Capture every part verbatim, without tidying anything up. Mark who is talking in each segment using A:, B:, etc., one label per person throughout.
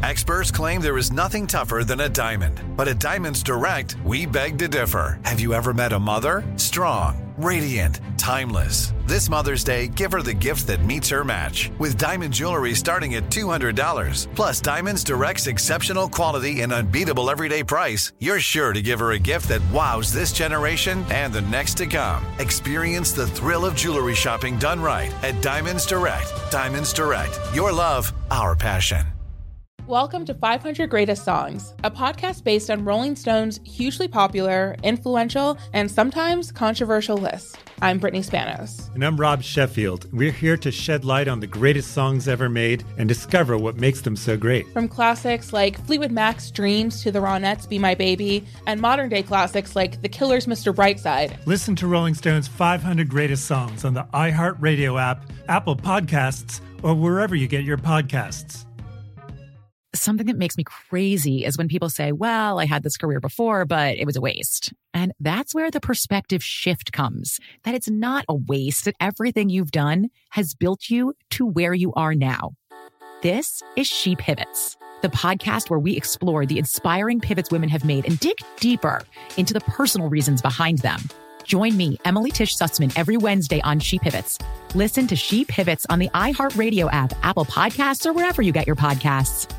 A: Experts claim there is nothing tougher than a diamond. But at Diamonds Direct, we beg to differ. Have you ever met a mother? Strong, radiant, timeless. This Mother's Day, give her the gift that meets her match. With diamond jewelry starting at two hundred dollars. Plus Diamonds Direct's exceptional quality and unbeatable everyday price, you're sure to give her a gift that wows this generation and the next to come. Experience the thrill of jewelry shopping done right at Diamonds Direct. Diamonds Direct. Your love, our passion.
B: Welcome to five hundred Greatest Songs, a podcast based on Rolling Stone's hugely popular, influential, and sometimes controversial list. I'm Brittany Spanos.
C: And I'm Rob Sheffield. We're here to shed light on the greatest songs ever made and discover what makes them so great.
B: From classics like Fleetwood Mac's Dreams to the Ronettes' Be My Baby, and modern-day classics like The Killer's Mister Brightside.
C: Listen to Rolling Stone's five hundred Greatest Songs on the iHeartRadio app, Apple Podcasts, or wherever you get your podcasts.
D: Something that makes me crazy is when people say, well, I had this career before, but it was a waste. And that's where the perspective shift comes, that it's not a waste, that everything you've done has built you to where you are now. This is She Pivots, the podcast where we explore the inspiring pivots women have made and dig deeper into the personal reasons behind them. Join me, Emily Tish Sussman, every Wednesday on She Pivots. Listen to She Pivots on the iHeartRadio app, Apple Podcasts, or wherever you get your podcasts.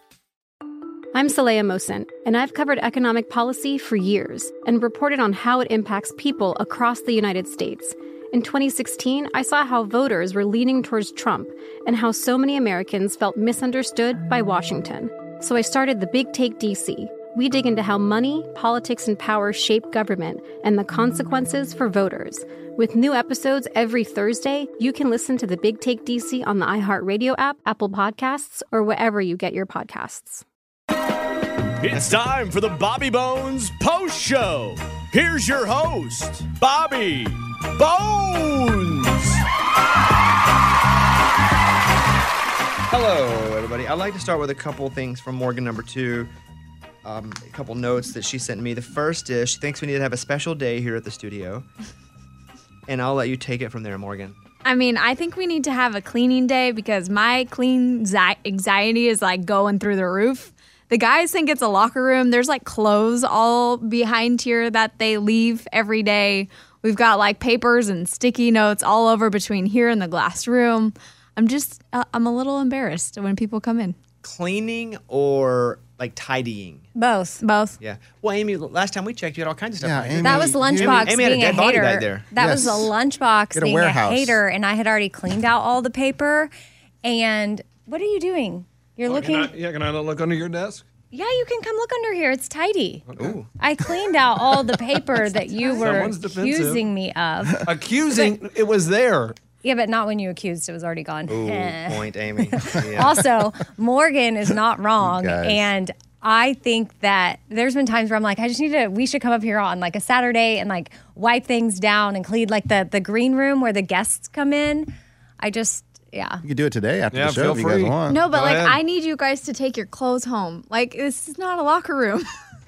E: I'm Saleha Mohsin, and I've covered economic policy for years and reported on how it impacts people across the United States. In twenty sixteen, I saw how voters were leaning towards Trump and how so many Americans felt misunderstood by Washington. So I started The Big Take D C. We dig into how money, politics, and power shape government and the consequences for voters. With new episodes every Thursday, you can listen to The Big Take D C on the iHeartRadio app, Apple Podcasts, or wherever you get your podcasts.
F: It's time for the Bobby Bones Post Show. Here's your host, Bobby Bones.
G: Hello, everybody. I'd like to start with a couple things from Morgan number two. Um, a couple notes that she sent me. The first is she thinks we need to have a special day here at the studio. And I'll let you take it from there, Morgan.
H: I mean, I think we need to have a cleaning day because my clean zi- anxiety is like going through the roof. The guys think it's a locker room. There's like clothes all behind here that they leave every day. We've got like papers and sticky notes all over between here and the glass room. I'm just, uh, I'm a little embarrassed when people come in.
G: Cleaning or like tidying?
H: Both. Both.
G: Yeah. Well, Amy, last time we checked, you had all kinds of stuff.
I: Yeah,
G: behind
I: Amy,
G: you.
I: That
J: was Lunchbox
G: Amy, Amy
J: being
G: had a
J: a
G: dead body
J: hater.
G: back there.
J: That
I: Yes.
J: was a Lunchbox
I: Get a
J: being
I: warehouse.
J: a hater, and I had already cleaned out all the paper. And what are you doing? You're
K: Oh,
J: looking.
K: Can I, yeah, can I not look under your desk?
J: Yeah, you can come look under here. It's tidy.
G: Ooh.
J: I cleaned out all the paper that you were
K: Someone's defensive.
J: accusing me of.
K: Accusing, it was there.
J: Yeah, but not when you accused. It was already gone.
G: Ooh, point, Amy. Yeah.
J: Also, Morgan is not wrong.
I: Guys.
J: And I think that there's been times where I'm like, I just need to, we should come up here on like a Saturday and like wipe things down and clean like the, the green room where the guests come in. I just, yeah.
I: You can do it today after
K: Yeah,
I: the show
K: feel
I: if you
K: free.
I: guys want.
H: No, but
K: Go
H: like
K: ahead.
H: I need you guys to take your clothes home. Like this is not a locker room.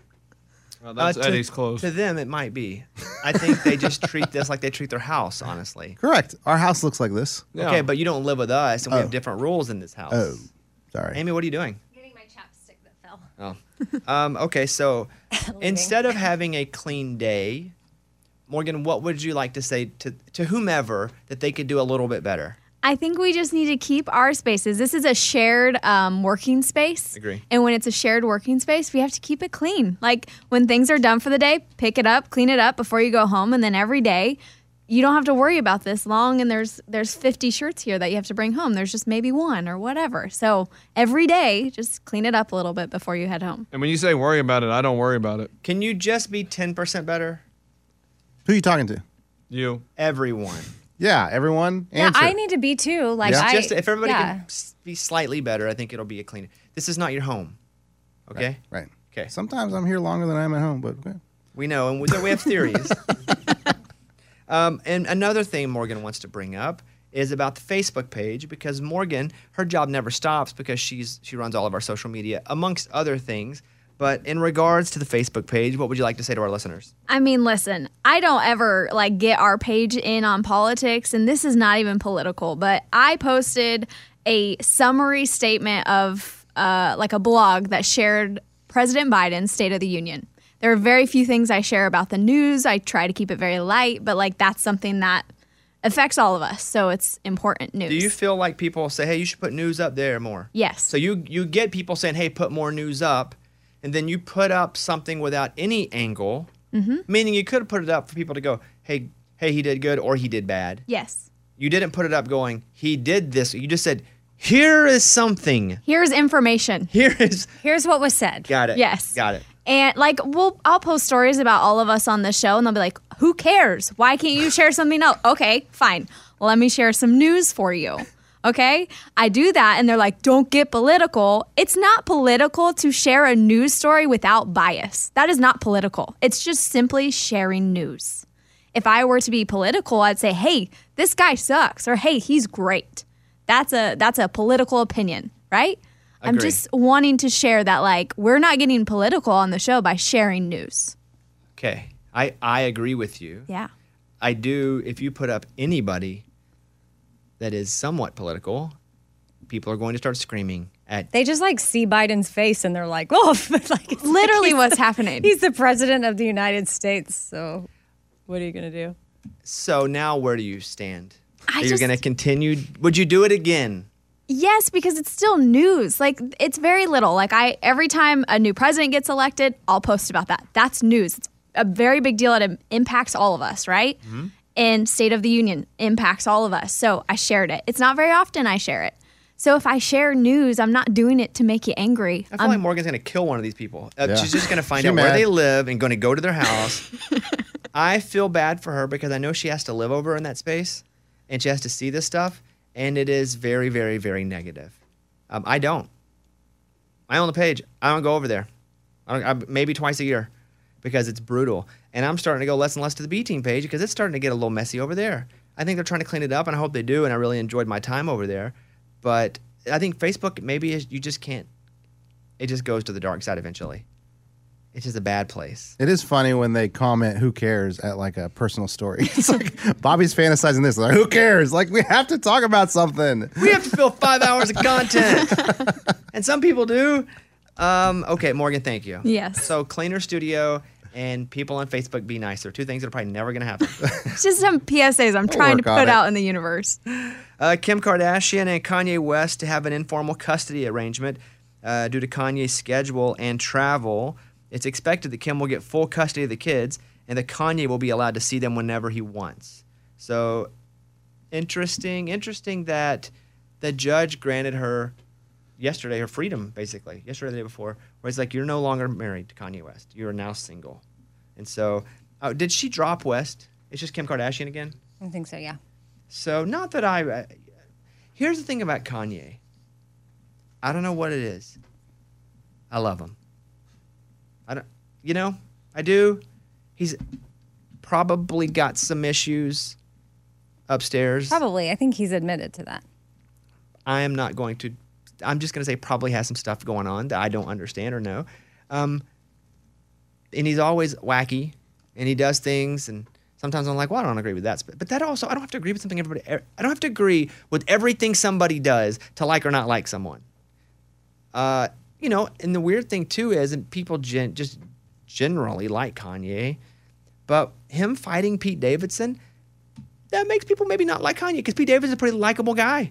K: Well, that's
G: Uh, to-
K: Eddie's clothes.
G: To them, it might be. I think they just treat this like they treat their house, honestly.
I: Correct. Our house looks like this.
K: Yeah.
G: Okay, but you don't live with us, and we
I: Oh.
G: have different rules in this house.
I: Oh, sorry.
G: Amy, what are you doing?
J: Getting my chapstick that fell.
G: Oh. um, okay, so instead of having a clean day, Morgan, what would you like to say to, to whomever that they could do a little bit better?
H: I think we just need to keep our spaces. This is a shared um, working space.
G: Agree.
H: And when it's a shared working space, we have to keep it clean. Like when things are done for the day, pick it up, clean it up before you go home. And then every day, you don't have to worry about this long. And there's there's fifty shirts here that you have to bring home. There's just maybe one or whatever. So every day, just clean it up a little bit before you head home.
K: And when you say worry about it, I don't worry about it.
G: Can you just be ten percent better?
I: Who are you talking to?
K: You.
G: Everyone.
I: Yeah, everyone.
J: Yeah,
I: Answer.
J: I need to be too. Like
I: Yeah.
J: I,
G: Just if everybody
J: yeah.
G: can s- be slightly better, I think it'll be a clean. This is not your home. Okay?
I: Right.
G: Okay.
I: Sometimes I'm here longer than I'm at home, but okay.
G: We know, and we, we have theories. um, and another thing Morgan wants to bring up is about the Facebook page, because Morgan, her job never stops because she's she runs all of our social media, amongst other things. But in regards to the Facebook page, what would you like to say to our listeners?
H: I mean, listen, I don't ever like get our page in on politics, and this is not even political, but I posted a summary statement of uh, like a blog that shared President Biden's State of the Union. There are very few things I share about the news. I try to keep it very light, but like that's something that affects all of us, so it's important news.
G: Do you feel like people say, hey, you should put news up there more?
H: Yes.
G: So you you get people saying, hey, put more news up, and then you put up something without any angle,
H: mm-hmm.
G: meaning you could have put it up for people to go, hey, hey, he did good or he did bad.
H: Yes.
G: You didn't put it up going, he did this. You just said, here is something.
H: Here's information.
G: Here is.
J: Here's what was said.
G: Got it.
H: Yes.
G: Got it.
H: And like, we'll, I'll post stories about all of us on the show, and they'll be like, who cares? Why can't you share something else? Okay, fine. Well, let me share some news for you. Okay? I do that, and they're like, don't get political. It's not political to share a news story without bias. That is not political. It's just simply sharing news. If I were to be political, I'd say, hey, this guy sucks, or hey, he's great. That's a that's a political opinion, right? I'm
G: Agree.
H: just wanting to share that, like, we're not getting political on the show by sharing news.
G: Okay. I, I agree with you.
H: Yeah.
G: I do. If you put up anybody that is somewhat political, people are going to start screaming at.
J: They just like see Biden's face and they're like, oh, like it's
H: literally
J: like
H: what's
J: the,
H: happening.
J: He's the president of the United States. So what are you going to do?
G: So now where do you stand?
H: I
G: are you
H: just-
G: going to continue? Would you do it again?
H: Yes, because it's still news. Like, it's very little. Like, I every time a new president gets elected, I'll post about that. That's news. It's a very big deal. It impacts all of us, right?
G: Mm-hmm.
H: And State of the Union impacts all of us. So I shared it. It's not very often I share it. So if I share news, I'm not doing it to make you angry.
G: I feel
H: I'm,
G: like Morgan's going to kill one of these people. Uh,
I: Yeah.
G: She's just going to find
I: She
G: out where
I: mad.
G: they live and going to go to their house. I feel bad for her because I know she has to live over in that space and she has to see this stuff. And it is very, very, very negative. Um, I don't. I own the page. I don't go over there. I don't, I, maybe twice a year because it's brutal. And I'm starting to go less and less to the B Team page because it's starting to get a little messy over there. I think they're trying to clean it up, and I hope they do. And I really enjoyed my time over there. But I think Facebook, maybe is, you just can't. It just goes to the dark side eventually. It's just a bad place.
I: It is funny when they comment, who cares, at like a personal story. It's like, Bobby's fantasizing this. Like, who cares? Like, we have to talk about something.
G: We have to fill five hours of content. And some people do. Um, okay, Morgan, thank you.
H: Yes.
G: So, cleaner studio and people on Facebook be nicer. Two things that are probably never going to happen.
H: it's just some P S As I'm
I: We'll
H: trying to
I: work on
H: put
I: it.
H: out in the universe.
G: Uh, Kim Kardashian and Kanye West have an informal custody arrangement uh, due to Kanye's schedule and travel. It's expected that Kim will get full custody of the kids and that Kanye will be allowed to see them whenever he wants. So, interesting, interesting that the judge granted her yesterday her freedom, basically, yesterday or the day before, where he's like, you're no longer married to Kanye West. You are now single. And so, uh, did she drop West? It's just Kim Kardashian again?
J: I think so, yeah.
G: So, not that I. Uh, here's the thing about Kanye. I don't know what it is. I love him. I don't. You know, I do. He's probably got some issues upstairs.
J: Probably. I think he's admitted to that.
G: I am not going to. I'm just going to say probably has some stuff going on that I don't understand or know. Um, and he's always wacky, and he does things, and sometimes I'm like, well, I don't agree with that. But that also, I don't have to agree with something everybody. I don't have to agree with everything somebody does to like or not like someone. Uh, you know, and the weird thing too is, and people gen- just generally like Kanye, but him fighting Pete Davidson, that makes people maybe not like Kanye because Pete Davidson's a pretty likable guy.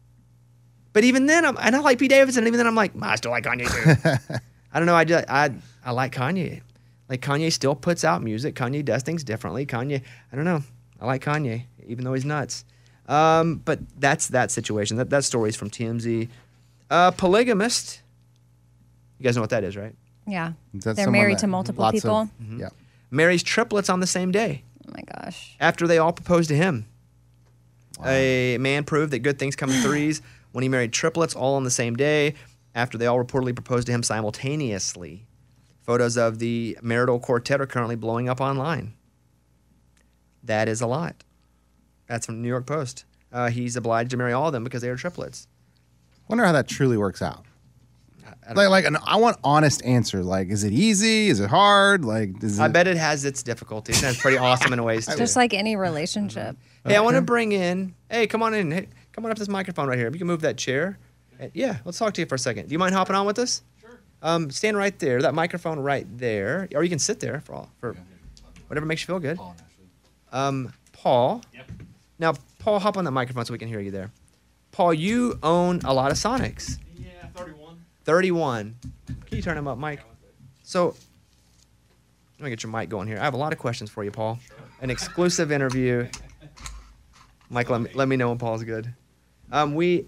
G: But even then, I'm, and I like Pete Davidson, and even then I'm like, I still like Kanye too. I don't know, I, just, I, I like Kanye. Like, Kanye still puts out music. Kanye does things differently. Kanye, I don't know. I like Kanye, even though he's nuts. Um, but that's that situation. That, that story's from T M Z. Uh, polygamist. You guys know what that is, right?
J: Yeah.
I: Is that
J: They're
I: someone
J: married
I: that
J: to multiple
I: lots
J: people.
I: of- Yeah.
G: Marries triplets on the same day
J: Oh my gosh.
G: after they all proposed to him. A man proved that good things come in threes when he married triplets all on the same day after they all reportedly proposed to him simultaneously. Photos of the marital quartet are currently blowing up online. That is a lot. That's from the New York Post. Uh, he's obliged to marry all of them because they are triplets.
I: Wonder how that truly works out.
G: I,
I: Like, like, an, I want honest answer. Like, is it easy? Is it hard? Like, is it?
G: I bet it has its difficulties. That's pretty awesome in ways, too.
J: Just like any relationship.
G: Hey, I want to bring in. Hey, come on in. Hey, come on up to this microphone right here. If you can move that chair. Uh, Yeah, let's talk to you for a second. Do you mind hopping on with us? Sure. Um, stand right there. That microphone right there, or you can sit there for all for whatever makes you feel good. Um, Paul. Yep. Now, Paul, hop on that microphone so we can hear you there. Paul, you own a lot of Sonics.
L: Yeah, thirty-one.
G: thirty-one. Can you turn them up, Mike? So, let me get your mic going here. I have a lot of questions for you, Paul. Sure. An exclusive interview. Mike, let me, let me know when Paul's good. Um, we,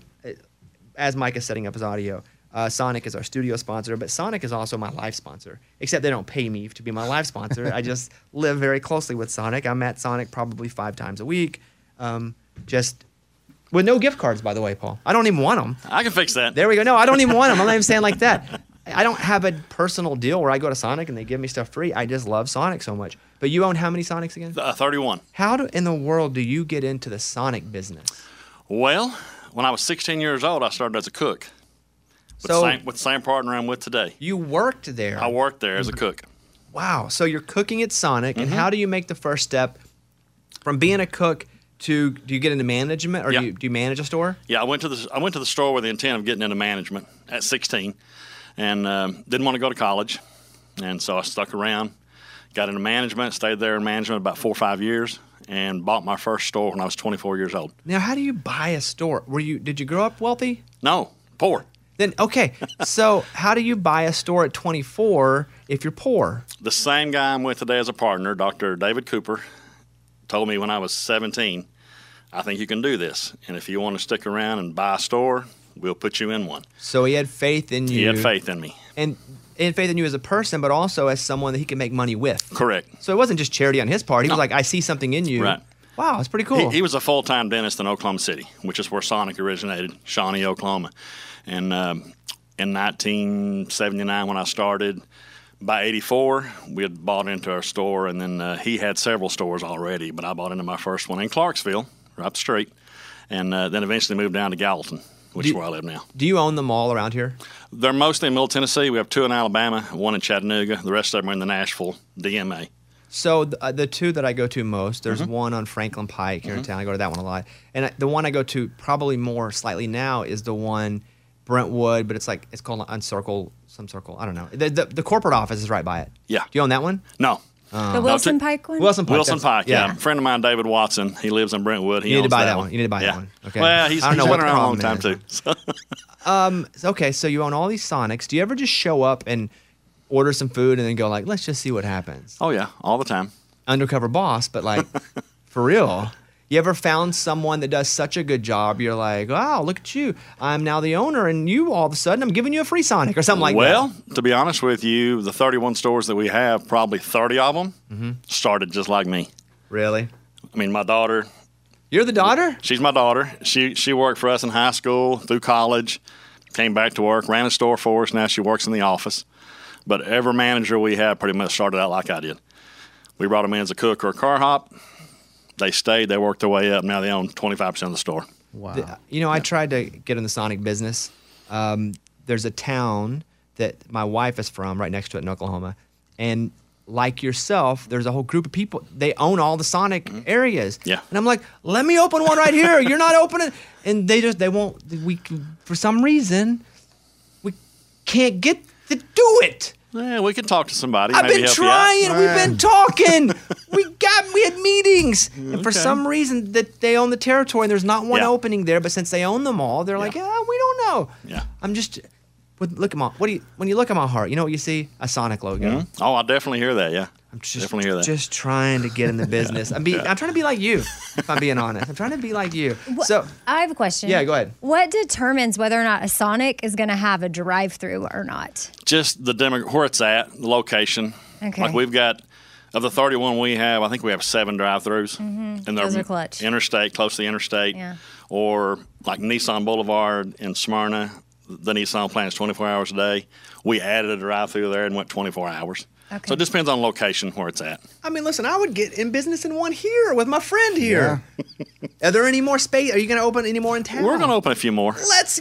G: as Mike is setting up his audio, uh, Sonic is our studio sponsor, but Sonic is also my live sponsor, except they don't pay me to be my live sponsor. I just live very closely with Sonic. I'm at Sonic probably five times a week. Um, just with no gift cards, by the way, Paul. I don't even want them.
L: I can fix that.
G: There we go. No, I don't even want them. I'm not even saying like that. I don't have a personal deal where I go to Sonic and they give me stuff free. I just love Sonic so much. But you own how many Sonics again?
L: Uh, thirty-one.
G: How do, in the world do you get into the Sonic business?
L: Well, when I was sixteen years old, I started as a cook. With,
G: So-
L: the same, with the same partner I'm with today.
G: You worked there.
L: I worked there as a cook.
G: Wow. So you're cooking at Sonic, and
L: Mhm.
G: how do you make the first step from being a cook to, do you get into management, or
L: Yeah.
G: do, you, do you manage a store?
L: Yeah, I went to the I went to the store with the intent of getting into management at sixteen, and um, didn't want to go to college, and so I stuck around, got into management, stayed there in management about four or five years, and bought my first store when I was twenty-four years old.
G: Now, how do you buy a store? Were you Did you grow up wealthy?
L: No, poor.
G: Then, okay. So how do you buy a store at twenty-four if you're poor?
L: The same guy I'm with today as a partner, Doctor David Cooper, told me when I was seventeen, I think you can do this. And if you want to stick around and buy a store, we'll put you in one.
G: So he had faith in you.
L: He had faith in me.
G: And he had faith in you as a person, but also as someone that he can make money with.
L: Correct.
G: So it wasn't just charity on his part. He
L: No.
G: was like, I see something in you.
L: Right.
G: Wow, that's pretty cool.
L: He, he was a full-time dentist in Oklahoma City, which is where Sonic originated, Shawnee, Oklahoma. And um, in nineteen seventy-nine, when I started, by eighty-four, we had bought into our store, and then uh, he had several stores already, but I bought into my first one in Clarksville, right up the street, and uh, then eventually moved down to Gallatin, which
G: Do
L: is
G: you-
L: where I live now.
G: Do you own them all around here?
L: They're mostly in Middle Tennessee. We have two in Alabama, one in Chattanooga. The rest of them are in the Nashville D M A.
G: So the, uh, the two that I go to most, there's
L: Mhm.
G: one on Franklin Pike here in
L: Mhm.
G: town. I go to that one a lot. And I, the one I go to probably more slightly now is the one Brentwood, but it's like it's called Uncircle, some circle. I don't know. The, the the corporate office is right by it.
L: Yeah.
G: Do you own that one?
L: No.
G: Uh,
J: The Wilson Pike one?
G: Wilson Pike.
L: Wilson
G: that's-
L: Pike, yeah.
G: yeah.
L: A friend of mine, David Watson, he lives in Brentwood. He
G: You need to
L: owns
G: buy
L: that
G: that one. You need to buy that
L: Yeah.
G: one. Okay.
L: Well, he's,
G: I don't
L: he's
G: know what
L: been
G: the
L: around a long time,
G: problem
L: too. So.
G: Um. Okay. So you own all these Sonics. Do you ever just show up and order some food and then go like, let's just see what happens?
L: Oh, yeah, all the time.
G: Undercover boss, but like for real. You ever found someone that does such a good job? You're like, wow, look at you. I'm now the owner, and you all of a sudden I'm giving you a free Sonic or something like
L: well,
G: that.
L: to be honest with you, the thirty-one stores that we have, probably thirty of them
G: Mhm.
L: started just like me.
G: Really?
L: I mean, my daughter.
G: You're the daughter?
L: She's my daughter. She she worked for us in high school, through college, came back to work, ran a store for us. Now she works in the office. But every manager we have pretty much started out like I did. We brought them in as a cook or a car hop. They stayed. They worked their way up. Now they own twenty-five percent of the store.
I: Wow.
G: The- you know, I tried to get in the Sonic business. Um, there's a town that my wife is from right next to it in Oklahoma. And like yourself, there's a whole group of people. They own all the Sonic areas.
L: Yeah.
G: And I'm like, let me open one right here. You're not opening. And they just, they won't, we, for some reason, we can't get to do it.
L: Yeah, we can talk to somebody.
G: I've
L: maybe
G: been
L: help you out.
G: trying. We've been talking. we got. We had meetings, and for
L: Okay.
G: some reason that they own the territory, and there's not one
L: Yeah.
G: opening there. But since they own them all, they're like, ah, we don't know.
L: Yeah.
G: I'm just. With, look at my. What do you? When you look at my heart, you know what you see? A Sonic logo.
L: Mhm. Oh, I definitely hear that. Yeah,
G: I'm just,
L: definitely hear that.
G: Just trying to get in the business. I'm be. I'm trying to be like you. If I'm being honest, I'm trying to be like you. So
J: I have a question.
G: yeah, go ahead.
J: What determines whether or not a Sonic is going to have a drive-through or not?
L: Just the demo, where it's at, the location.
J: Okay.
L: Like we've got, of the thirty-one we have, I think we have seven drive-throughs.
J: Mhm.
L: And they're
J: Those are clutch.
L: Interstate, close to the interstate.
J: Yeah.
L: Or like Nissan Boulevard in Smyrna, the Nissan plant is twenty-four hours a day. We added a drive-through there and went twenty-four hours.
J: Okay.
L: So it just depends on location where it's at.
G: I mean, listen, I would get in business in one here with my friend here. Are there any more space? Are you going to open any more in town?
L: We're going to open a few more.
G: Let's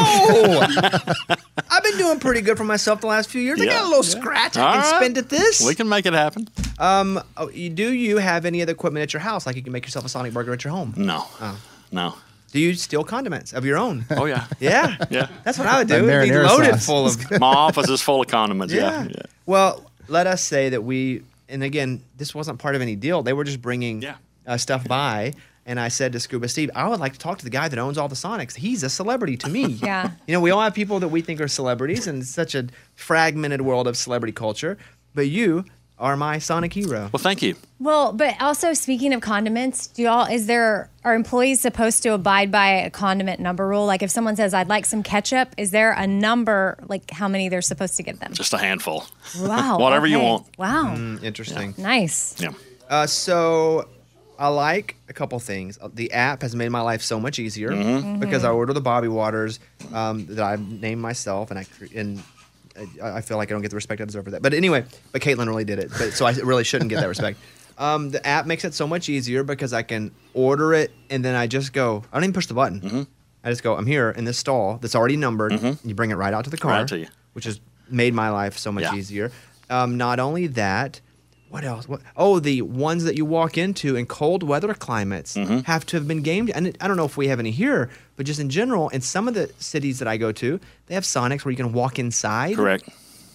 G: go! I've been doing pretty good for myself the last few years. I
L: Yeah.
G: got a little scratch I
L: All
G: can
L: right.
G: spend at this.
L: We can make it happen.
G: Um, oh, you- do you have any other equipment at your house? Like you can make yourself a Sonic burger at your home?
L: No.
G: Oh.
L: No.
G: Do you steal condiments of your own?
L: Oh yeah.
G: Yeah.
L: Yeah.
G: That's what I would do.
I: That
G: It'd be
I: marinara
G: loaded
I: sauce.
G: full of.
L: My office is full of condiments. Yeah.
G: Yeah.
L: yeah.
G: Well, let us say that we, and again, this wasn't part of any deal. They were just bringing
L: Yeah.
G: uh, stuff by. And I said to Scuba Steve, I would like to talk to the guy that owns all the Sonics. He's a celebrity to me.
J: Yeah.
G: You know, we all have people that we think are celebrities, and it's such a fragmented world of celebrity culture. But you are my Sonic hero.
L: Well, thank you.
J: Well, but also speaking of condiments, do y'all is there are employees supposed to abide by a condiment number rule? Like if someone says I'd like some ketchup, is there a number like how many they're supposed to give them?
L: Just a handful.
J: Wow.
L: Whatever you
J: okay.
L: want.
J: Wow.
G: Mm, interesting.
J: Nice.
L: Yeah.
G: Uh, so I like a couple things. The app has made my life so much easier
L: Mm-hmm.
G: because I order the Bobby Waters um, that I named myself, and I cre- and I I feel like I don't get the respect I deserve for that. But anyway, but Caitlin really did it, but so I really shouldn't get that respect. Um, the app makes it so much easier because I can order it and then I just go. I don't even push the button.
L: Mm-hmm.
G: I just go. I'm here in this stall that's already numbered. And you bring it right out to the car,
L: Right to you.
G: which has made my life so much
L: Yeah.
G: easier. Um, not only that. What else? What? Oh, the ones that you walk into in cold weather climates
L: Mm-hmm.
G: have to have been gamed. And I don't know if we have any here, but just in general, in some of the cities that I go to, they have Sonics where you can walk inside.
L: Correct.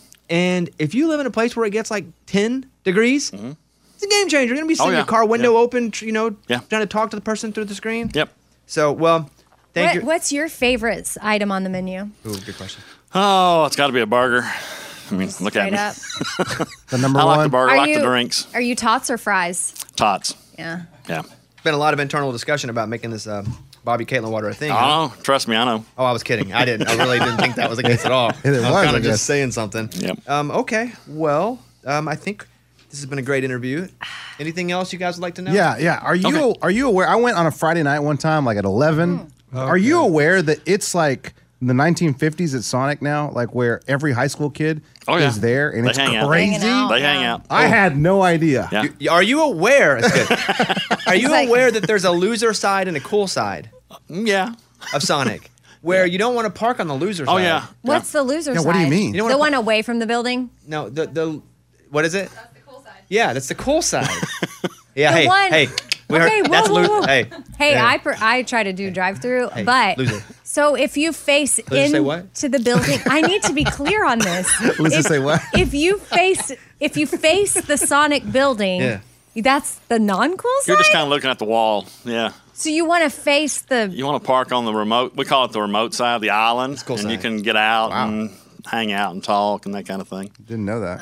G: And if you live in a place where it gets like ten degrees, it's a game changer. You're going to be sitting
L: Mm-hmm. Oh,
G: in
L: yeah.
G: your car window
L: Yeah.
G: open, tr- you know,
L: Yeah.
G: trying to talk to the person through the screen.
L: Yep.
G: So, well, thank
J: What,
G: you.
J: what's your favorite item on the menu?
G: Ooh, good question.
L: Oh, it's got to be a burger. I mean, look
J: Straight
L: at me.
J: up.
I: The number
L: I like
I: one.
L: the burger. I
J: Are
L: like
J: you
L: the drinks.
J: Are you tots or fries?
L: Tots.
J: Yeah.
L: Yeah.
G: Been a lot of internal discussion about making this uh, Bobby Caitlin water a thing.
L: I
G: huh?
L: know. Trust me, I know.
G: Oh, I was kidding. I didn't. I really didn't think that was the case at all.
I: It
G: I was
I: was, I
G: kind of
I: guess.
G: just saying something.
L: Yep.
G: Um, okay. Well, um, I think this has been a great interview. Anything else you guys would like to know?
I: Yeah, yeah. Are you
L: Okay.
I: are you aware? I went on a Friday night one time, like at eleven. Are you aware that it's like the nineteen fifties at Sonic now, like where every high school kid
L: Oh, yeah.
I: is there, and
L: They
I: it's
L: hang out.
I: crazy.
J: Hanging out.
L: They
J: Yeah.
L: hang out.
I: I had no idea.
L: Yeah.
G: You- are you aware? It's good. Are you
J: It's like-
G: aware that there's a loser side and a cool side
L: Yeah.
G: of Sonic, where you don't want to park on the loser side?
L: Oh, yeah.
J: What's the loser
I: Yeah,
J: side?
I: what do you mean?
G: You don't
J: The
G: wanna
J: one away from the building?
G: No, the the what is it? That's the cool side. Yeah, that's the cool side. yeah.
J: The
G: hey,
J: one-
G: hey. We
J: Okay,
G: heard,
J: whoa,
G: that's
J: whoa,
G: lo-
J: whoa.
G: Hey.
J: Hey,
G: yeah.
J: I per, I try to do drive through,
G: Hey,
J: but
G: loser.
J: so if you face
G: Loser say
J: in
G: what?
J: to the building, I need to be clear on this.
I: Loser
J: if,
I: say what?
J: If you face if you face the Sonic building,
G: Yeah.
J: that's the non-cool side.
L: You're just kind of looking at the wall. Yeah.
J: So you want to face the
L: You want to park on the remote. We call it the remote side, the island,
G: cool
L: and
G: side.
L: you can get out and hang out and talk and that kind of thing.
I: Didn't know that.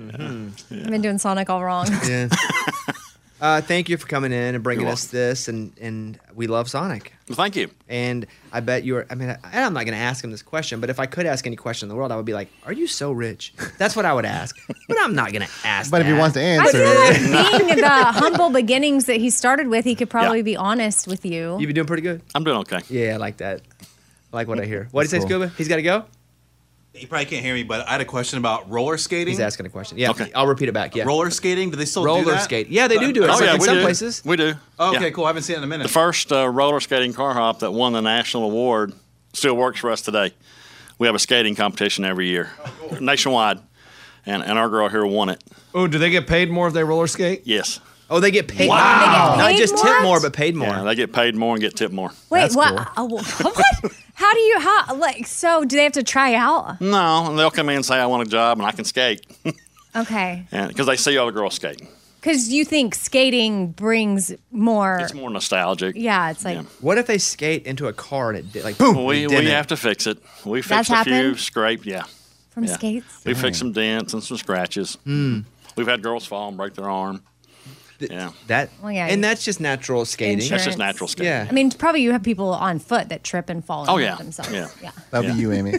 J: I've been doing Sonic all wrong.
G: Yeah. Uh, thank you for coming in and bringing
L: You're
G: us this, and, and we love Sonic.
L: Well, thank you.
G: And I bet you're, I mean, I, I'm not going to ask him this question, but if I could ask any question in the world, I would be like, are you so rich? That's what I would ask. But I'm not going to ask
I: But if he
G: that.
I: wants to
J: I
I: answer,
J: feel
I: it,
J: like being the humble beginnings that he started with, he could probably
L: Yeah.
J: be honest with you.
G: You been doing pretty good?
L: I'm doing okay.
G: Yeah, I like that. I like what I hear. What did you say,
I: That's cool.
G: Scuba? He's got to go?
M: You probably can't hear me, but I had a question about roller skating.
G: He's asking a question. Yeah,
L: Okay.
G: I'll repeat it back. Yeah.
M: Roller skating? Do they still do
G: Roller
M: that?
G: skate. Yeah, they do do it.
L: Oh,
G: Some-
L: yeah,
G: in
L: we
G: some
L: do.
G: places.
L: We do.
M: Oh, okay,
L: Yeah.
M: cool. I haven't seen it in a minute.
L: The first uh, roller skating car hop that won the national award still works for us today. We have a skating competition every year, nationwide, and, and our girl here won it.
K: Oh, do they get paid more if they roller skate?
L: Yes.
G: Oh, they get paid.
J: Wow. They get
G: Not
J: paid
G: just
J: more?
G: tip more, but paid more.
L: Yeah, they get paid more and get tipped more.
J: Wait,
I: That's
J: what? uh, what? How do you how like so? Do they have to try out?
L: No, and they'll come in and say, I want a job and I can skate.
J: Okay,
L: Because they see other girls skating.
J: because you think skating brings more.
L: It's more nostalgic.
J: Yeah, it's like
L: Yeah.
G: What if they skate into a car and it did, like boom?
L: We,
G: it
L: we
G: didn't?
L: have to fix it. We
J: That's
L: fixed a few
J: happened?
L: scraped, yeah.
J: from
L: yeah.
J: skates.
L: We fixed some dents and some scratches.
G: Mm.
L: We've had girls fall and break their arm. Yeah.
G: That
J: Well, yeah,
G: and
J: you-
G: that's just natural skating.
J: Insurance.
L: That's just natural skating.
G: Yeah.
J: I mean, probably you have people on foot that trip and fall and
L: Oh,
J: hurt
L: yeah.
J: themselves.
L: Yeah.
J: yeah.
I: that'll
L: Yeah.
I: be you, Amy.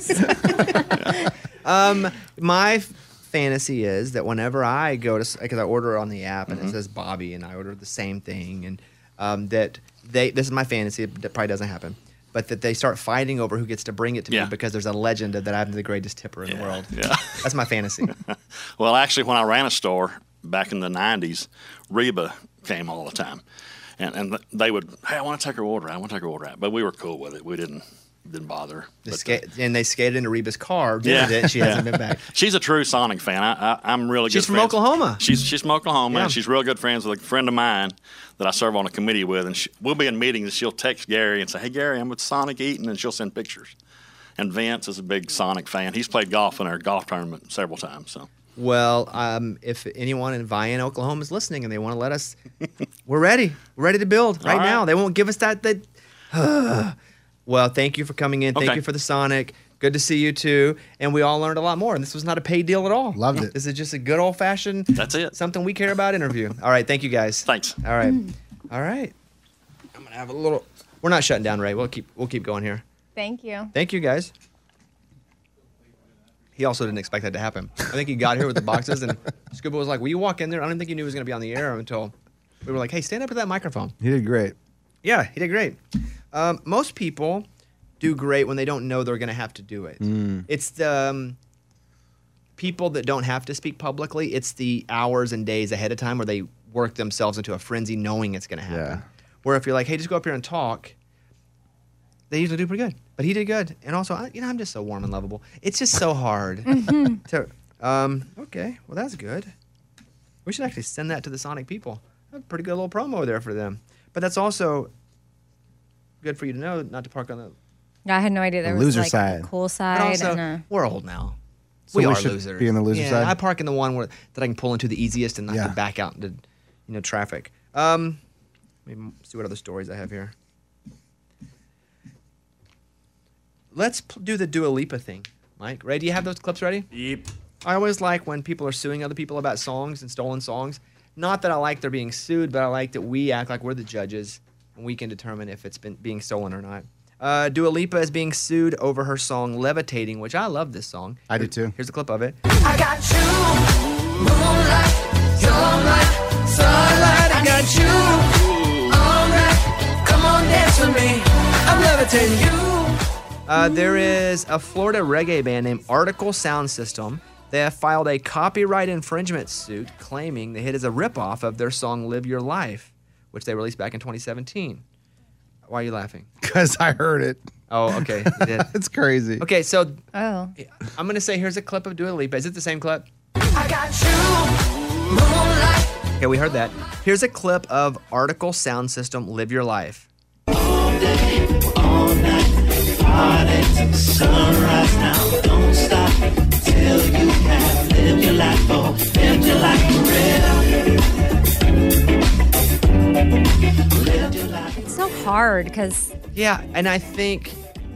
G: Um, my f- fantasy is that whenever I go to, because I order on the app and
L: Mm-hmm.
G: it says Bobby, and I order the same thing, and um, that they, this is my fantasy. That probably doesn't happen, but that they start fighting over who gets to bring it to
L: Yeah.
G: me because there's a legend that I'm the greatest tipper in the world.
L: Yeah.
G: That's my fantasy.
L: Well, actually, when I ran a store back in the nineties, Reba came all the time. And, and th- they would, hey, I want to take her order. I want to take her order out. But we were cool with it. We didn't, didn't bother.
G: The
L: But,
G: ska- and they skated into Reba's car, did
L: Yeah,
G: it? She hasn't
L: yeah.
G: been back.
L: She's a true Sonic fan. I, I, I'm really
G: She's
L: good
G: from
L: friends.
G: Oklahoma.
L: She's she's from Oklahoma,
G: Yeah.
L: and she's real good friends with a friend of mine that I serve on a committee with. And she, we'll be in meetings, and she'll text Gary and say, "Hey, Gary, I'm with Sonic eating," and she'll send pictures. And Vince is a big Sonic fan. He's played golf in our golf tournament several times. So.
G: Well, um, if anyone in Vian, Oklahoma is listening and they want to let us, we're ready. We're ready to build right,
L: All right.
G: now. They won't give us that. that well, thank you for coming in. Thank
L: Okay.
G: you for the Sonic. Good to see you too. And we all learned a lot more. And this was not a paid deal at all.
I: Loved it.
G: This is just a good old fashioned,
L: That's it.
G: something we care about interview. All right. Thank you guys.
L: Thanks.
G: All right. All right. I'm going to have a little, we're not shutting down, Ray. We'll keep, we'll keep going here.
J: Thank you.
G: Thank you guys. He also didn't expect that to happen. I think he got here with the boxes, and Scuba was like, "Will you walk in there?" I don't think he knew he was going to be on the air until we were like, "Hey, stand up to that microphone."
I: He did great.
G: Yeah, he did great. Um, most people do great when they don't know they're going to have to do it.
I: Mm.
G: It's the um, people that don't have to speak publicly. It's the hours and days ahead of time where they work themselves into a frenzy knowing it's going to happen.
I: Yeah.
G: Where if you're like, "Hey, just go up here and talk," they usually do pretty good. But he did good. And also, I, you know, I'm just so warm and lovable. It's just so hard. to, um, okay, well, that's good. We should actually send that to the Sonic people. A pretty good little promo there for them. But that's also good for you to know not to park on the...
J: I had no idea there
I: The
J: was
I: loser
J: like
I: side.
J: a cool
G: But
J: side.
G: also,
J: and a,
G: we're old now.
I: So
G: we,
I: we
G: are
I: should
G: losers.
I: be on the loser
G: yeah,
I: side?
G: I park in the one where that I can pull into the easiest and not
I: Yeah.
G: have to back out into, you know, traffic. Um, let me see what other stories I have here. Let's p- do the Dua Lipa thing, Mike. Ray, do you have those clips ready?
L: Yep.
G: I always like when people are suing other people about songs and stolen songs. Not that I like they're being sued, but I like that we act like we're the judges and we can determine if it's been being stolen or not. Uh, Dua Lipa is being sued over her song "Levitating," which I love this song.
I: I do too.
G: Here's a clip of it.
N: I got you, moonlight, you're my starlight. I got you, all night. Come on, dance with me. I'm levitating you.
G: Uh, there is a Florida reggae band named Article Sound System. They have filed a copyright infringement suit claiming the hit is a ripoff of their song "Live Your Life," which they released back in twenty seventeen. Why are you laughing?
I: Because I heard it.
G: Oh, okay. You did.
I: It's crazy.
G: Okay, so
J: oh,
G: I'm going to say here's a clip of Dua Lipa. Is it the same clip?
N: I got you, moonlight.
G: Okay, we heard that. Here's a clip of Article Sound System "Live Your Life."
N: All day, all night. Party to sunrise now. Don't stop till you have lived your life. Oh, lived your life for real. Lived your life.
J: it's so hard because
G: Yeah, and I think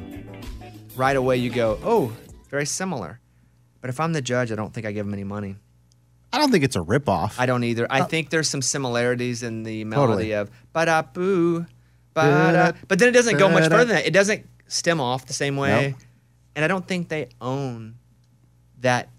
G: right away you go, oh, very similar. But if I'm the judge, I don't think I give them any money.
I: I don't think it's a ripoff.
G: I don't either. I
I: Uh,
G: think there's some similarities in the melody
I: Totally.
G: of ba-da-boo, ba-da. But then it doesn't go much
I: Ba-da.
G: further than that. It doesn't stem off the same way.
I: Nope.
G: And I don't think they own that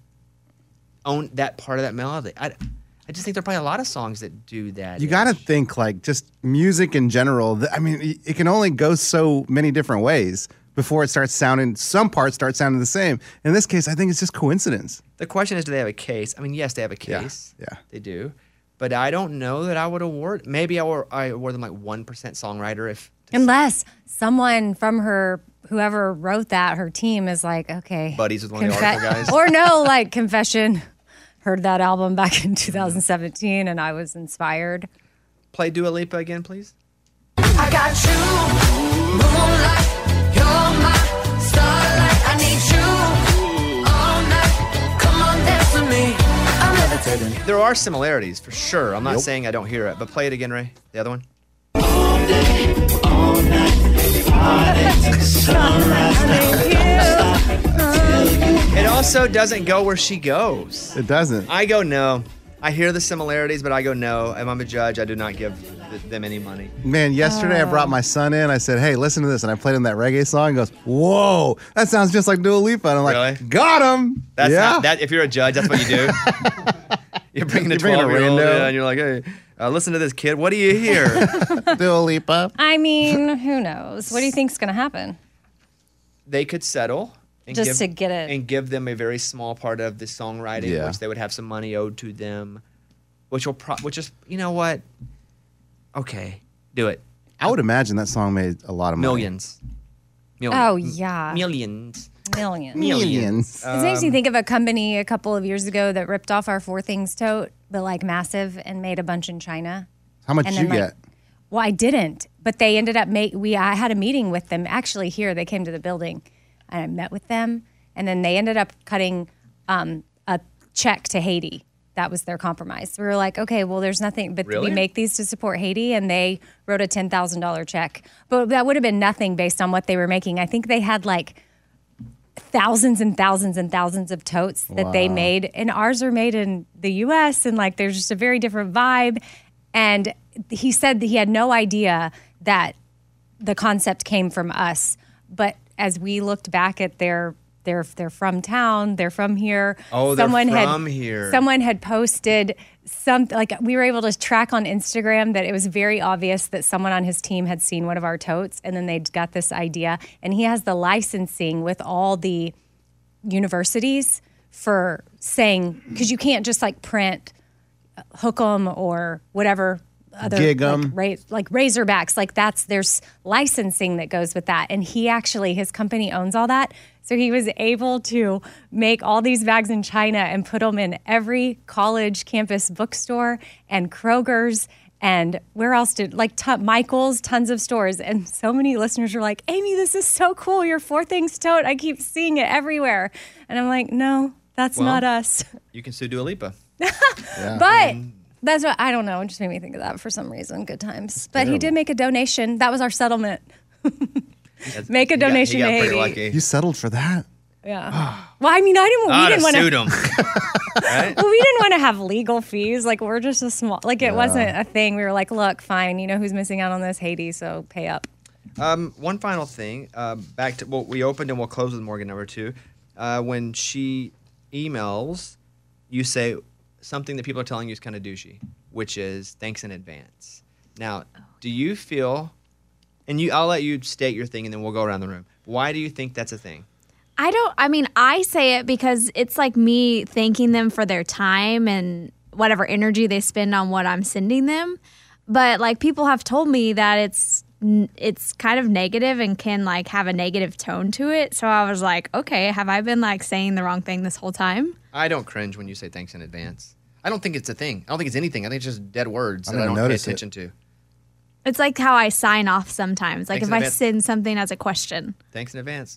G: own that part of that melody. I, I just think there are probably a lot of songs that do that.
I: You got to think like just music in general. th- I mean, y- it can only go so many different ways before it starts sounding. Some parts start sounding the same. In this case, I think it's just coincidence.
G: The question is, do they have a case? I mean, yes, they have a
I: Yeah,
G: case.
I: yeah.
G: They do. But I don't know that I would award. Maybe I would, I award them like one percent songwriter if.
J: unless someone from her, whoever wrote that, her team is like, okay,
G: Buddies with one of the article guys.
J: or no, like Confession. Heard that album back in two thousand seventeen, and I was inspired.
G: Play Dua Lipa again, please.
N: I got you, moonlight. You're my starlight. I need you all night. Come on, dance with me. I'm levitating.
G: There are similarities for sure. I'm not
I: Yep.
G: saying I don't hear it, but play it again, Ray. The other one.
N: All day, all night. Party to sunrise now. Don't stop till you.
G: It also doesn't go where she goes.
I: It doesn't.
G: I go no. I hear the similarities, but I go no. If I'm a judge, I do not give th- them any money.
I: Man, yesterday I brought my son in. I said, hey, listen to this. And I played him that reggae song. He goes, whoa, that sounds just like Dua Lipa. And I'm like,
G: Really?
I: got him.
G: That's
I: yeah.
G: not, that. If you're a judge, that's what you do. You're bringing a
I: You're bringing a
G: twelve-year-old in,
I: rando.
G: and you're like, hey, uh, listen to this kid. What do you hear?
I: Dua Lipa.
J: I mean, who knows? What do you think's going to happen?
G: They could settle. And
J: Just
G: give,
J: to get it.
G: and give them a very small part of the songwriting,
I: Yeah.
G: which they would have some money owed to them, which will pro- which is you know what? Okay, do it.
I: I would imagine that song made a lot of money.
G: Millions.
J: Oh, yeah.
G: Millions.
J: Millions.
G: Millions.
J: This makes me
G: Um,
J: think of a company a couple of years ago that ripped off our Four Things tote, but like massive, and made a bunch in China.
I: How much
J: And
I: did you
J: then, like,
I: get?
J: Well, I didn't, but they ended up make we. I had a meeting with them actually here. They came to the building, and I met with them, and then they ended up cutting um, a check to Haiti. That was their compromise. We were like, okay, well, there's nothing, but
G: Really?
J: we make these to support Haiti, and they wrote a ten thousand dollar check, but that would have been nothing based on what they were making. I think they had like thousands and thousands and thousands of totes that they
O: Wow.
J: made, and ours are made in the U S, and like there's just a very different vibe. And he said that he had no idea that the concept came from us, but as we looked back at their they're they're from town, they're from here.
G: Oh, they're
J: someone
G: from
J: had,
G: here.
J: Someone had posted something, like we were able to track on Instagram that it was very obvious that someone on his team had seen one of our totes, and then they'd got this idea. And he has the licensing with all the universities for saying, because you can't just like print Hook 'em or whatever other
I: Gig 'em.
J: like, ra- like Razorbacks, like that's there's licensing that goes with that, and he actually his company owns all that, so he was able to make all these bags in China and put them in every college campus bookstore and Kroger's and where else did like ton, Michael's, tons of stores, and so many listeners were like, Amy, this is so cool, your Four Things tote, I keep seeing it everywhere, and I'm like, no, that's
G: Well,
J: not us.
G: You can sue Dua Lipa.
J: But that's what I don't know. It just made me think of that for some reason. Good times. But he
I: terrible.
J: did make a donation. That was our settlement. Make a
G: He got- he
J: donation
G: got
J: to
G: pretty
J: Haiti.
G: lucky.
I: You settled for that?
J: Yeah. Well, I mean, I didn't. We
G: I'd
J: didn't
G: have
J: want
G: sued
J: to.
G: him. Right?
J: Well, we didn't want to have legal fees. Like we're just a small. Like it
G: Yeah.
J: wasn't a thing. We were like, look, fine. You know who's missing out on this? Haiti. So pay up.
G: Um, one final thing. Uh, back to well, we opened and we'll close with Morgan number two. Uh, when she emails, you say something that people are telling you is kind of douchey, which is thanks in advance. Now, do you feel? And you, I'll let you state your thing, and then we'll go around the room. Why do you think that's a thing?
H: I don't, I mean, I say it because it's like me thanking them for their time and whatever energy they spend on what I'm sending them. But like people have told me that it's, it's kind of negative and can like have a negative tone to it. So I was like, okay, have I been like saying the wrong thing this whole time?
G: I don't cringe when you say thanks in advance. I don't think it's a thing. I don't think it's anything. I think it's just dead words
I: I
G: that
I: don't
G: I don't pay
I: notice it.
G: attention to.
H: It's like how I sign off sometimes. Like
G: Thanks
H: if
G: in
H: I
G: advance.
H: send something as a question.
G: Thanks in advance.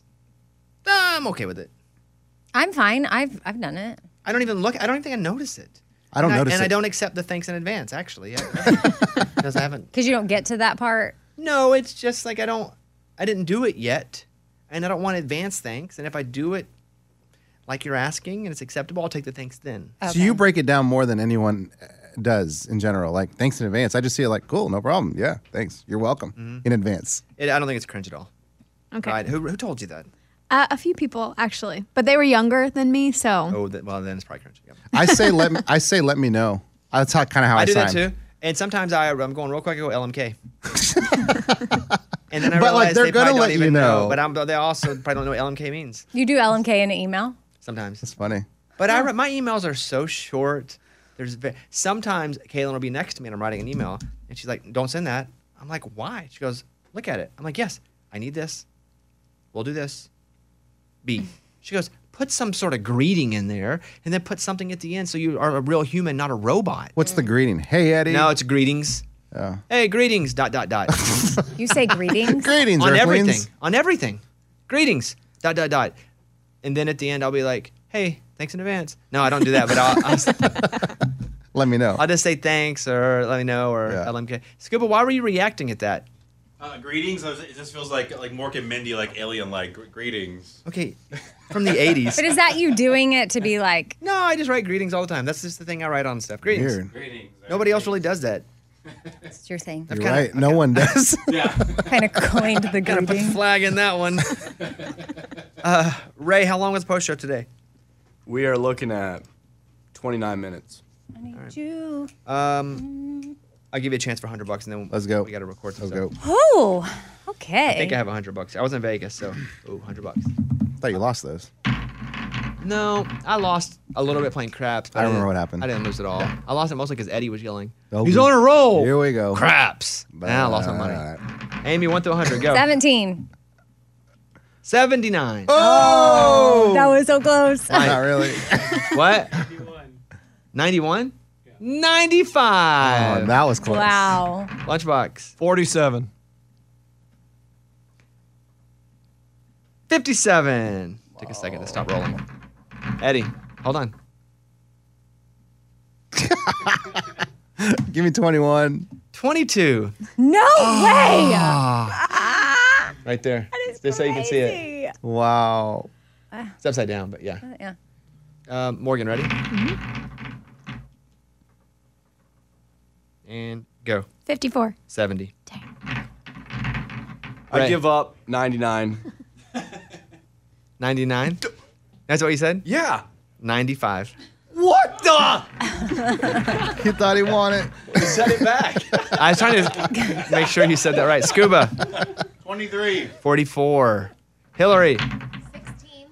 G: Nah, I'm okay with it.
J: I'm fine. I've I've done it.
G: I don't even look. I don't even think I notice it.
I: I don't
G: and
I: notice
G: I, and
I: it.
G: I don't accept the thanks in advance. Actually, because I haven't.
J: Because you don't get to that part.
G: No, it's just like I don't. I didn't do it yet, and I don't want advance thanks. And if I do it, like you're asking, and it's acceptable, I'll take the thanks then.
I: So you break it down more than anyone uh, does in general. Like, thanks in advance. I just see it like, cool, no problem. Yeah, thanks. You're welcome
G: Mm-hmm.
I: in advance.
G: It, I don't think it's cringe at all.
H: Okay.
G: Right? Who, who told you that?
H: Uh, a few people actually, but they were younger than me. So
G: Oh, that, well then it's probably cringe. Yep.
I: I say let me, I say let me know. That's how kind of how I,
G: I do
I: sign.
G: that too. And sometimes I, I'm going real quick. I go L M K. And then I
I: But, like,
G: realize
I: they're
G: they
I: gonna
G: probably
I: let
G: don't
I: you
G: even
I: know.
G: But I'm, they also probably don't know what L M K means.
J: You do L M K in an email.
G: Sometimes.
I: That's funny.
G: But I, my emails are so short. There's ve- sometimes Kaylin will be next to me and I'm writing an email and she's like, "Don't send that." I'm like, "Why?" She goes, "Look at it." I'm like, "Yes, I need this. We'll do this." B. She goes, "Put some sort of greeting in there and then put something at the end so you are a real human, not a robot."
I: What's the greeting? Hey, Eddie.
G: No, it's greetings.
I: Oh.
G: Hey, greetings. Dot dot dot.
J: You say greetings.
I: Greetings,
G: on
I: Earthlings.
G: everything. On everything. Greetings. Dot dot dot. And then at the end, I'll be like, "Hey, thanks in advance." No, I don't do that, but I'll, I'll,
I: Let me know.
G: I'll just say thanks or let me know or
I: Yeah.
G: L M K. Scuba, why were you reacting at that?
M: Uh, greetings. I was- It just feels like like Mork and Mindy, like alien, like gr- greetings.
G: Okay, from the eighties.
J: But is that you doing it to be like?
G: No, I just write greetings all the time. That's just the thing I write on stuff. Greetings.
I: Weird.
M: Greetings.
G: Nobody else really does that.
J: It's your thing.
G: I've
I: You're
G: kinda-
I: right. No one does.
M: Yeah.
J: Kind of coined the
G: Gotta put the
J: greeting.
G: flag in that one. uh, Ray, how long was the post show today?
F: We are looking at twenty-nine minutes.
J: I need you.
G: Um, I'll give you a chance for a hundred bucks, and then
I: Let's go.
G: We got to record some
I: Let's
G: stuff.
I: go.
J: Oh, okay.
G: I think I have a hundred bucks. I was in Vegas, so ooh, hundred bucks.
I: Thought you lost those.
G: No, I lost a little bit playing craps. But
I: I remember
G: didn't-
I: what happened.
G: I didn't lose it all. I lost it mostly because Eddie was yelling.
I: Oh,
G: He's
I: we-
G: on a roll.
I: Here we go.
G: Craps. Nah, I lost my money. Amy, one through a hundred. Go.
J: Seventeen.
G: seventy-nine.
I: Oh!
J: That was so close.
I: Not really.
G: What? ninety-one? ninety-five.
I: Oh, that was close.
J: Wow.
G: Lunchbox.
K: forty-seven.
G: fifty-seven. Take a second to stop rolling. Eddie, hold on.
I: Give me twenty-one.
G: twenty-two.
J: No way.
G: Right there. Just so you can see it.
I: Wow.
G: It's upside down, but yeah.
J: Yeah.
G: Um, Morgan, ready? And go.
H: fifty-four.
G: seventy.
F: I
G: Ray.
F: give up ninety-nine.
G: ninety-nine? That's what you said?
F: Yeah.
G: ninety-five.
F: What the?
I: He thought he won it.
F: He said it back.
G: I was trying to make sure you said that right. Scuba.
M: twenty-three.
G: forty-four. Hillary. sixteen.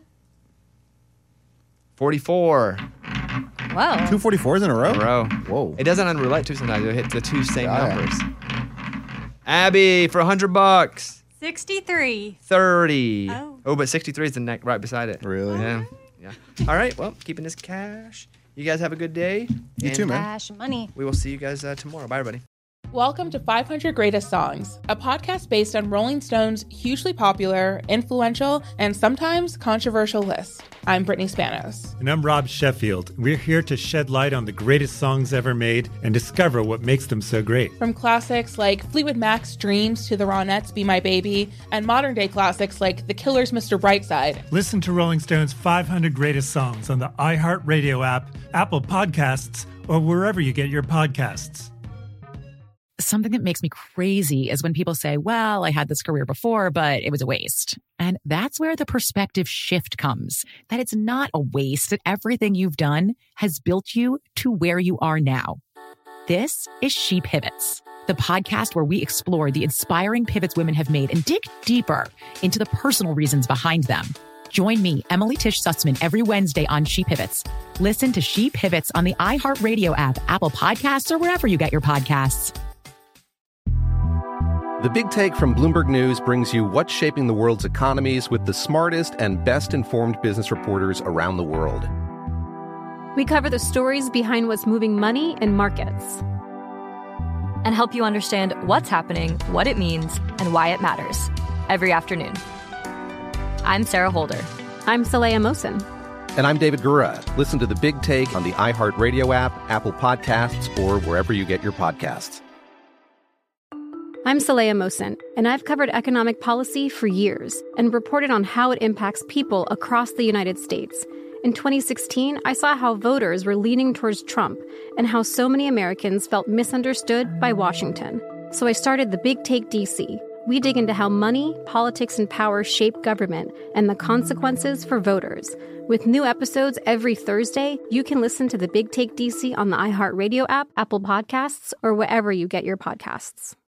G: forty-four.
J: Whoa.
I: Two forty-fours in a row?
G: In a row.
I: Whoa.
G: It doesn't on roulette too sometimes. You'll hit the two same
I: Yeah.
G: numbers. Abby for one hundred bucks.
J: sixty-three.
G: thirty.
J: Oh.
G: Oh, but sixty-three is the neck right beside it.
I: Really?
G: Yeah. Yeah. All right. Well, keeping this cash. You guys have a good day.
I: You
G: and
I: too, man.
J: Cash and money.
G: We will see you guys uh, tomorrow. Bye, everybody.
B: Welcome to five hundred Greatest Songs, a podcast based on Rolling Stone's hugely popular, influential, and sometimes controversial list. I'm Brittany Spanos.
C: And I'm Rob Sheffield. We're here to shed light on the greatest songs ever made and discover what makes them so great.
B: From classics like Fleetwood Mac's Dreams to the Ronettes' Be My Baby, and modern day classics like The Killer's Mister Brightside.
C: Listen to Rolling Stone's five hundred Greatest Songs on the iHeartRadio app, Apple Podcasts, or wherever you get your podcasts.
D: Something that makes me crazy is when people say, well, I had this career before, but it was a waste. And that's where the perspective shift comes, that it's not a waste, that everything you've done has built you to where you are now. This is She Pivots, the podcast where we explore the inspiring pivots women have made and dig deeper into the personal reasons behind them. Join me, Emily Tish Sussman, every Wednesday on She Pivots. Listen to She Pivots on the iHeartRadio app, Apple Podcasts, or wherever you get your podcasts.
O: The Big Take from Bloomberg News brings you what's shaping the world's economies with the smartest and best-informed business reporters around the world.
E: We cover the stories behind what's moving money and markets,
P: and help you understand what's happening, what it means, and why it matters every afternoon. I'm Sarah Holder.
E: I'm Saleha Mohsin.
O: And I'm David Gura. Listen to The Big Take on the iHeartRadio app, Apple Podcasts, or wherever you get your podcasts.
E: I'm Saleha Mohsin, and I've covered economic policy for years and reported on how it impacts people across the United States. In twenty sixteen, I saw how voters were leaning towards Trump and how so many Americans felt misunderstood by Washington. So I started The Big Take D C. We dig into how money, politics, and power shape government and the consequences for voters. With new episodes every Thursday, you can listen to The Big Take D C on the iHeartRadio app, Apple Podcasts, or wherever you get your podcasts.